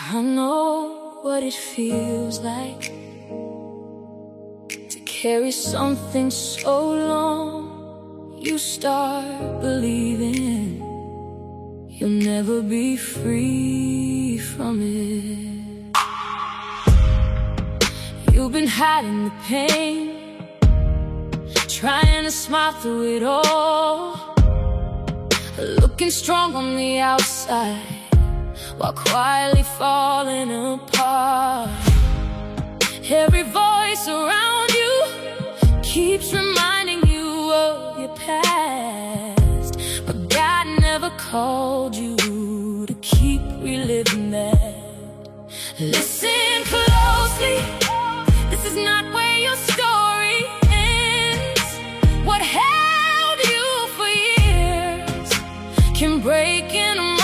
I know what it feels like to carry something so long. You start believing you'll never be free from it. You've been hiding the pain, trying to smile through it all, looking strong on the outside while quietly falling apart. Every voice around you keeps reminding you of your past, but God never called you to keep reliving that. Listen closely, this is not where your story ends. What held you for years can break in a moment.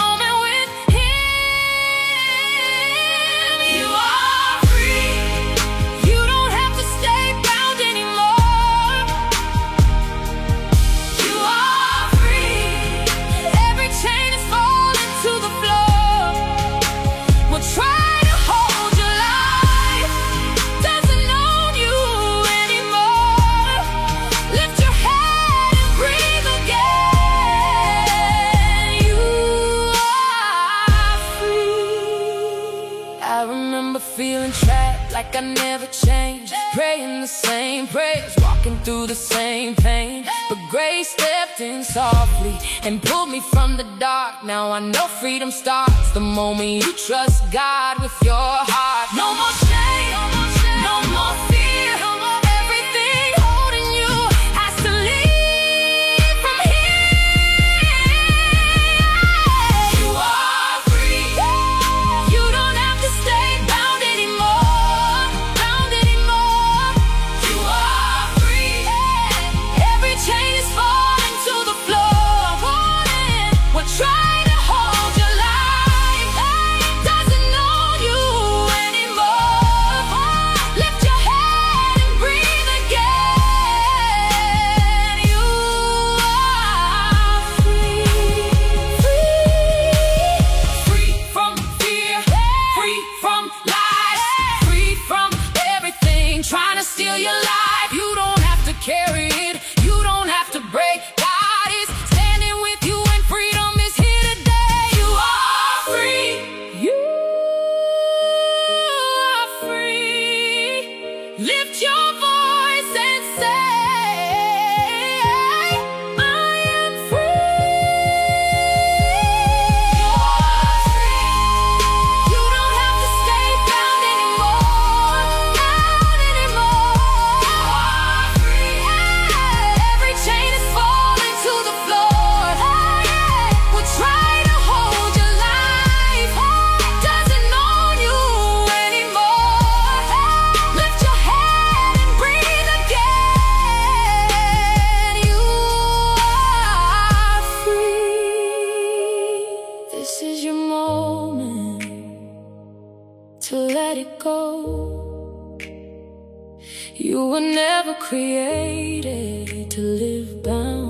I remember feeling trapped, like I never changed, praying the same prayers, walking through the same pain. But grace stepped in softly and pulled me from the dark. Now I know freedom starts the moment you trust God with your heart. No more shame, no more fear, everything holding you has to leave from here. You are free, you don't have to stay bound anymore, You are free, every chain is falling to the floor. We're trying to hold your life, doesn't know you anymore. Lift your head and breathe again. You are free, free from fear, free from lies, free from everything trying to steal your life. You don't have to carry it, you don't have to break. God is standing with you and freedom is here today. You are free, you are free. Lift your voice and say, I am free. You are free, you don't have to stay bound anymore, You are free, every chain is falling to the floor. We're trying to hold your life, doesn't own you anymore. Lift your head and breathe again. You are free. This is your moment to let it go. You were never created to live bound.